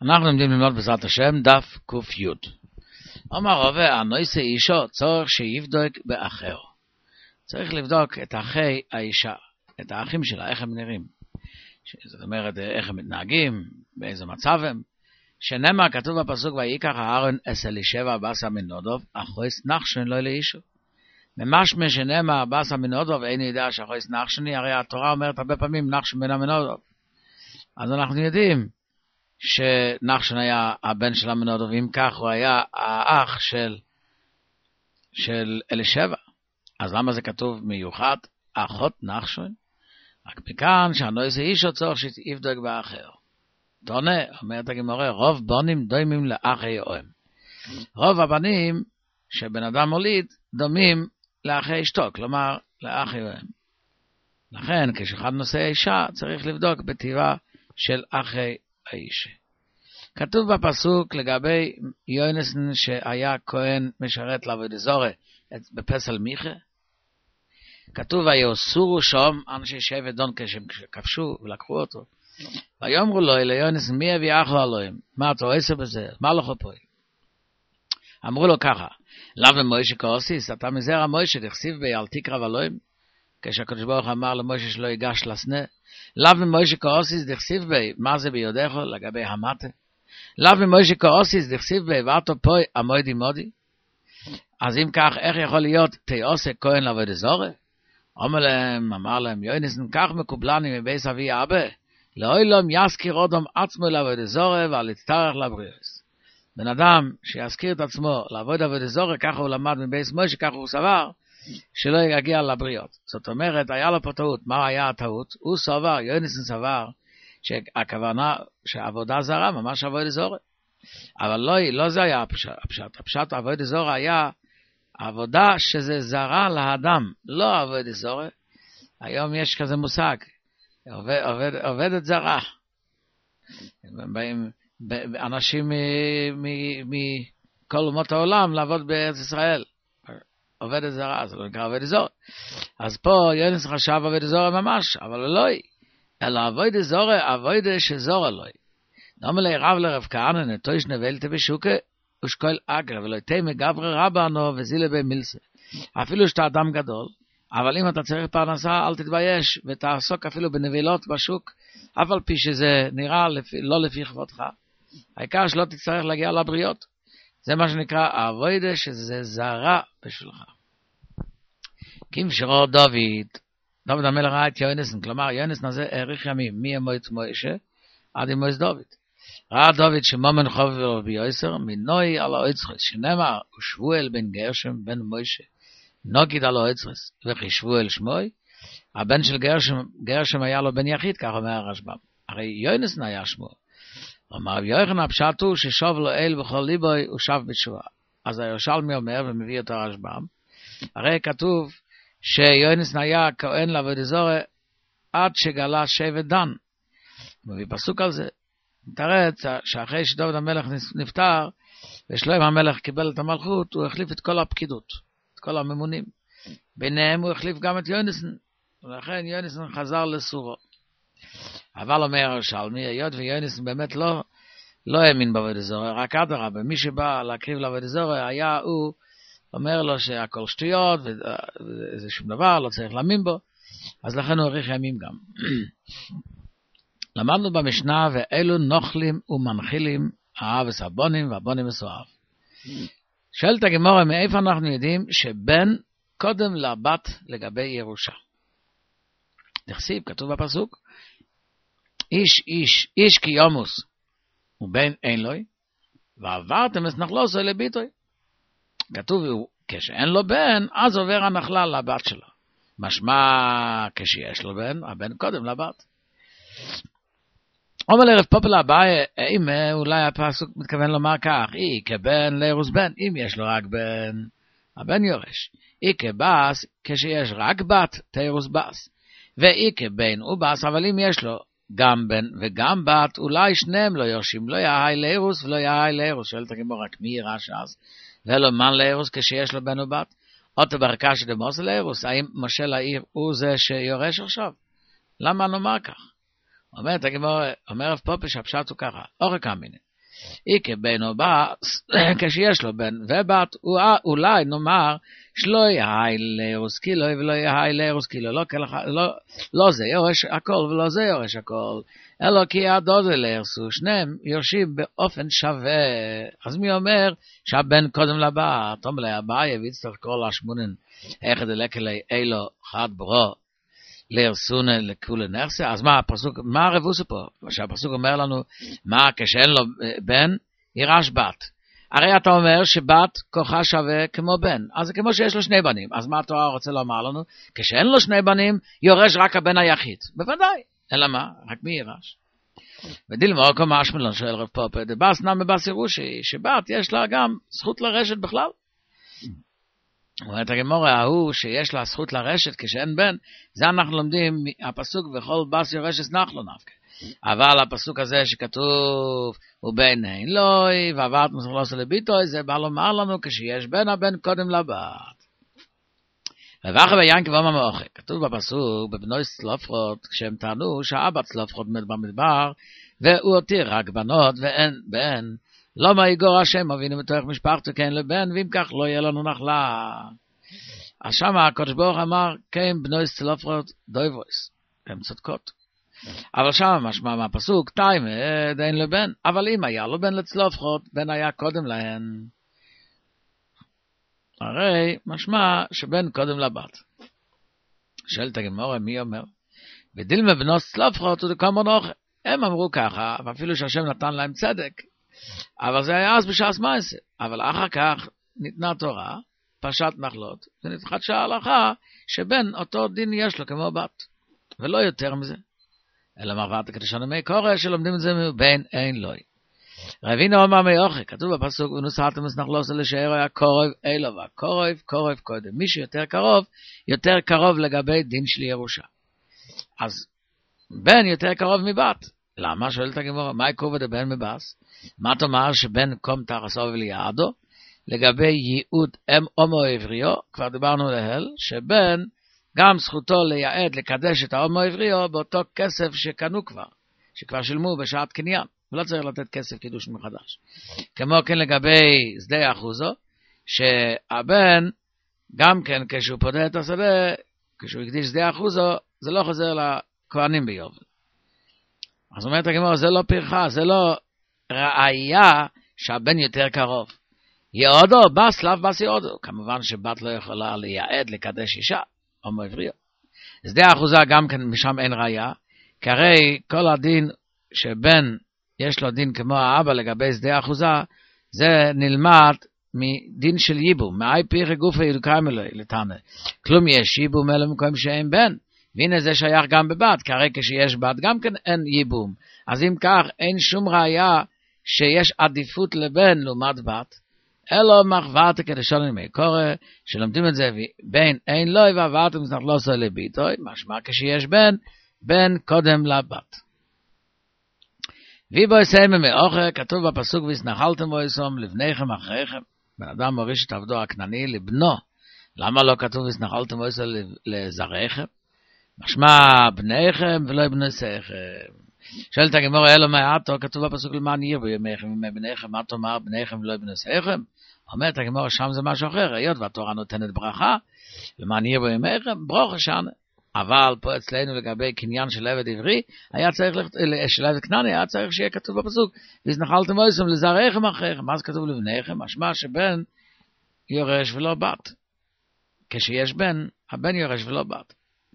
אנחנו לומדים ללמוד בעזרת השם דף ק"י. אומר רבי, הנושא אישו צורך שיבדוק באחר. צריך לבדוק את אחי האישה, את האחים שלה, איך הם נראים. זאת אומרת, איך הם מתנהגים, באיזה מצב הם. שנאמר, כתוב בפסוק, ויקח אהרון את אלישבע בס המנודוב, אחויס נחשון לא לאישו. ממשמע שנאמר, בס המנודוב, אין יודע שאחויס נחשוני, הרי התורה אומרת הרבה פעמים, נחשון בן המנודוב. אז אנחנו יודעים שנחשון היה הבן של המנודוב, אם כך הוא היה האח של אלישבע. אז למה זה כתוב מיוחד? אחות נחשון? רק מכאן שהנושא אישו צורך שיבדוק באחר. תענה, אומרת הגמרא, רוב בנים דומים לאחי אוהם. רוב הבנים שבן אדם מוליד דומים לאחי אשתו, כלומר לאחי אוהם. לכן כשאחד נושא אישה צריך לבדוק בטבעה של אחי האישה. כתוב בפסוק לגבי יונסן שהיה כהן משרת לעבודה זרה בפסל מיכה. כתוב ויאסורו שם אנשי שבט דון כשהם כבשו ולקחו אותו. ויאמרו לו ליונסן מי הביא אחו אלוהים? מה אתה עושה בזה? מה לך פה? אמרו לו ככה, לאו מוישה כעוסיס, אתה מזרע מוישה דכסיב בי אל תקרב אלוהים. כשהקדוש ברוך אמר למוישה שלא ייגש לסנה. לאו מוישה כעוסיס דכסיב בי, מה זה ביודך לגבי המטה? לאו מוישה כעוסיס דכסיב בי ואתו פוי עמודי מודי. אז אם כך, איך יכול להיות תעושה כהן לעבודה זרה? אמר להם, יונסן כך מקובלני מבייס אבי אבא, לאוילום יזכיר אדם עצמו לעבודה זרה ועל יצטרך לבריאס. בן אדם שיזכיר את עצמו לעבוד עבודה זרה, ככה הוא למד מבייס מוישה, ככה הוא סבר, שלא יגיע לבריאות. זאת אומרת, היה לו פה טעות. מה היה הטעות? הוא סבר, יונסן סבר, שהכוונה שעבודה זרה, ממש עבודה זרה. אבל לא זה היה הפשט. הפשט עבודה זרה היה עבודה שזה זרה לאדם, לא עבודה זרה. היום יש כזה מושג, עובדת זרה. באים אנשים מכל אומות העולם לעבוד בארץ ישראל. עובדת זרה, זה לא נקרא עבודה זרה. אז פה יונס חשב עבודה זרה ממש, אבל לא היא. אלא עבודה זרה, עבודה שזורה לא היא. נאמר לי רב לרב כהנא נטויש נבלת בשוקה ושקול אגר ולא תימי גברי רבנו וזילה במילסה. אפילו שאתה אדם גדול, אבל אם אתה צריך פרנסה אל תתבייש ותעסוק אפילו בנבילות בשוק, אף על פי שזה נראה לא לפי כבודך. העיקר שלא תצטרך להגיע לבריאות. זה מה שנקרא עבודה שזה זרה בשבילך. כמשרו דוד המלך ראה את יונסן, כלומר יונסן הזה האריך ימים מימות מוישה עד ימות דוד. ראה דוד שמומן חובב רבי יוסר מנוי על האוצרס, שנאמר ושבואל בן גרשם בן מוישה נוגיד על האוצרס וכי שבואל שמוי. הבן של גרשם היה לו בן יחיד, כך אומר הרשב"ם. הרי יונסן היה שמו. אמר יוחנן הפשט הוא ששוב לו אל בכל ליבוי ושב בתשובה. אז הירושלמי אומר ומביא אותו הרשב"ם, הרי כתוב שיונסן היה כהן לעבודה זרה עד שגלה שבט דן. מביא פסוק על זה. מתרץ שאחרי שדוד המלך נפטר ושלום המלך קיבל את המלכות, הוא החליף את כל הפקידות, את כל הממונים. ביניהם הוא החליף גם את יונסן, ולכן יונסן חזר לסורו. אבל אומר ירושלמי, היות ויונסן באמת לא האמין בעבודה זרה, רק אדרבה, מי שבא להקריב לעבודה זרה היה הוא אומר לו שהכל שטויות וזה שום דבר, לא צריך להאמין בו, אז לכן הוא האריך ימים גם. למדנו במשנה, ואלו נוכלים ומנחילים האב וסבונים והבונים וסואב. שואלת הגמרא, מאיפה אנחנו יודעים שבן קודם לבת לגבי ירושה? תכסיב, כתוב בפסוק, איש כי יומוס ובן אין לוי, ועברתם את נחלוסו לביטוי. כתוב, כשאין לו בן, אז עובר הנחלה לבת שלו. משמע, כשיש לו בן, הבן קודם לבת. אומר לרב פופלה הבא, אם אולי הפסוק מתכוון לומר כך, אי כבן לירוס בן, אם יש לו רק בן, הבן יורש. אי כבס, כשיש רק בת, תירוס בס. ואי כבן ובס, אבל אם יש לו גם בן וגם בת, אולי שניהם לא יורשים, לא יהי לירוס ולא יהי לירוס. שואלת הגמרא, רק מי ירש אז? ולא מן לירוס כשיש לו בן ובת? אותו ברכה שדמוס לירוס, האם משה לעיר הוא זה שיורש עכשיו? למה נאמר כך? אומרת הגמרא, אומר רב פופש, הפשט הוא ככה, אורך אמינא, איקה בן או בת, כשיש לו בן ובת, אולי נאמר שלא יהי לארוס קילו ולא יהי לארוס קילו, לא זה יורש הכל ולא זה יורש הכל, אלא כי הדודה לארסו, שניהם יורשים באופן שווה. אז מי אומר שהבן קודם לבת? אומר לה אביי ויצטרך כל השמונן, איך דלק אלי אילו חד ברו, לארסונה לכולה נרסה. אז מה הפסוק, מה הרבוס פה? שהפסוק אומר לנו, מה כשאין לו בן, ירש בת. הרי אתה אומר שבת כוחה שווה כמו בן, אז זה כמו שיש לו שני בנים. אז מה התורה רוצה לומר לנו? כשאין לו שני בנים, יורש רק הבן היחיד. בוודאי. אלא מה? רק מי ירש? ודילמה כל משמלון שואל רב פופר, דבס נמי בס ירושי, שבת יש לה גם זכות לרשת בכלל. אומרת הגמרא, ההוא שיש לה זכות לרשת כשאין בן, זה אנחנו לומדים הפסוק וכל בס יורשת נחלו נפקא. אבל הפסוק הזה שכתוב ובין אין לוי ועברת מסוכלוס לביטוי, זה בא לומר לנו כשיש בן, הבן קודם לבת. ואחר ביינקב אומר מאוחק, כתוב בפסוק בבנוי צלופחות, כשהם טענו שהאבא צלופחות מת במדבר והוא הותיר רק בנות ואין בן, לא מה יגור השם אבינו בתוך משפחתו כן לבן, ואם כך לא יהיה לנו נחלה. אז שמה הקדוש ברוך אמר כן בנוי צלופחות דויבויס, הם צודקות. אבל שם משמע מהפסוק תיימה אין לבן, אבל אם היה לו בן לצלופחות, בן היה קודם להן, הרי משמע שבן קודם לבת. שואלת הגמרא, מי אומר? ודילמה בנוס צלופחות ודקומון אוכל. הם אמרו ככה, ואפילו שהשם נתן להם צדק, אבל זה היה אז בשעס מעשה. אבל אחר כך ניתנה תורה, פשט נחלות, ונתחדשה ההלכה שבן אותו דין יש לו כמו בת, ולא יותר מזה. אלא מעברת כתשנו מי קורא שלומדים את זה בין אין לוי. רבינו אומר מיוחק, כתוב בפסוק ונוסעתם נסנחלוס לשער היה קורב אלובה, קורב קודם. מי שיותר קרוב, יותר קרוב לגבי דין של ירושה. אז בן יותר קרוב מבת. למה? שואלת הגמרא, מה יקוב דבן מבס? מה תאמר שבן קום תחסו וליעדו? לגבי ייעוד הומו עבריו, כבר דיברנו להל, שבן גם זכותו לייעד, לקדש את ההומו עבריו באותו כסף שקנו כבר, שכבר שילמו בשעת קניין. ולא צריך לתת כסף קידוש מחדש. כמו כן לגבי שדה אחוזו, שהבן, גם כן כשהוא פודה את השדה, כשהוא הקדיש שדה אחוזו, זה לא חוזר לכהנים ביובל. אז אומרת הגמרא, זה לא פרחה, זה לא ראייה שהבן יותר קרוב. יעודו, בס, לאו בס יעודו. כמובן שבת לא יכולה לייעד, לקדש אישה, הומו עבריו. שדה אחוזה גם כן משם אין ראייה, כי הרי כל הדין שבן יש לו דין כמו האבא לגבי שדה אחוזה, זה נלמד מדין של ייבום, מאי פירי גופי ידוקאים אלוהי לתנא. כלום יש ייבום אלא מקום שאין בן, והנה זה שייך גם בבת, כי הרי כשיש בת גם כן אין ייבום. אז אם כך אין שום ראייה שיש עדיפות לבן לעומת בת, אלא מחברת כדשנו מי קורא, שלומדים את זה בין אין לוי ועברת מסנחלוס לביטוי, משמע כשיש בן, בן קודם לבת. ויבו יסיימה מאוחר, כתוב בפסוק ויסנחלתם בו יסום לבניכם אחריכם. בן אדם מוריש את עבדו הכנעני לבנו. למה לא כתוב ויסנחלתם בו יסום לזרעיכם? משמע בניכם ולא בנסיכם. שואלת הגמרא אלו מעטו, כתוב בפסוק למען ירבו ימיכם ובניכם, מה תאמר בניכם ולא בנסיכם? אומרת הגמרא שם זה משהו אחר, היות והתורה נותנת ברכה, למען ירבו ימיכם, ברוך שנה. אבל פה אצלנו לגבי קניין של עבד עברי, היה צריך, של עבד כנעני, היה צריך שיהיה כתוב בפסוק, ויזנחלתם מויסם לזרעיכם אחריכם. אז כתוב לבניכם, משמע שבן יורש ולא בת. כשיש בן, הבן יורש ולא בת.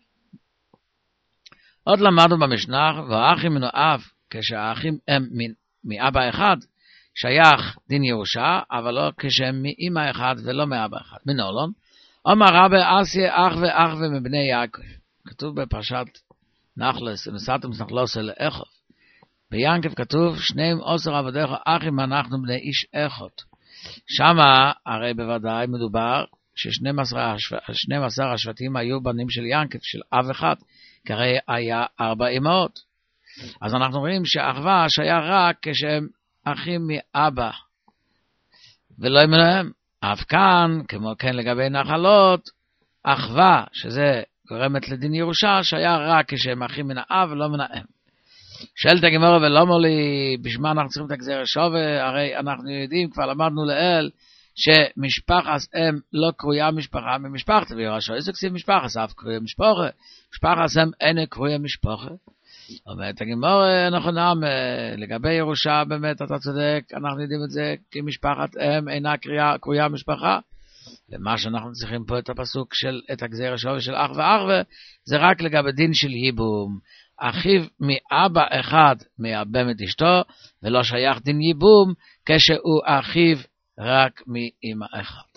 עוד למדנו במשנה, והאחים מנו אב, כשהאחים הם מאבא אחד, שייך דין ירושה, אבל לא כשהם מאמא אחד ולא מאבא אחד. מנולון, אומר רבי אסיה אח ואח ומבני יעקב. כתוב בפרשת נחלס, ונשאתם נסנחלוס אל אחד. ביעקב כתוב, 12 עבדיך אחים אנחנו בני איש אחד. שמה הרי בוודאי מדובר ש12 השבטים היו בנים של יעקב, של אב אחד, כי הרי היה 4 אמהות. אז אנחנו רואים שהאחווה שהיה רק כשהם אחים מאבא, ולא אמנוהם. אף כאן, כמו כן לגבי נחלות, אחווה, שזה גורמת לדין ירושה, שהיה רק כשהם אחים מן האב ולא מן האם. שואלת הגמרא ולמה לי, בשביל מה אנחנו צריכים את הגזיר שווה? הרי אנחנו יודעים, כבר למדנו לאל, שמשפחת אם לא קרויה משפחה ממשפחת, וירשו איזה כסיב משפחת, אף קרויה משפחה, משפחת אם אין קרויה משפחה. אומרת הגמרא, נכונה, לגבי ירושה באמת אתה צודק, אנחנו יודעים את זה, כי משפחת אם אינה קרויה משפחה. למה שאנחנו צריכים פה את הפסוק של, את הגזיר השווה של אח ואח, זה רק לגבי דין של ייבום. אחיו מאבא אחד מייבם את אשתו, ולא שייך דין ייבום, כשהוא אחיו רק מאמא אחד.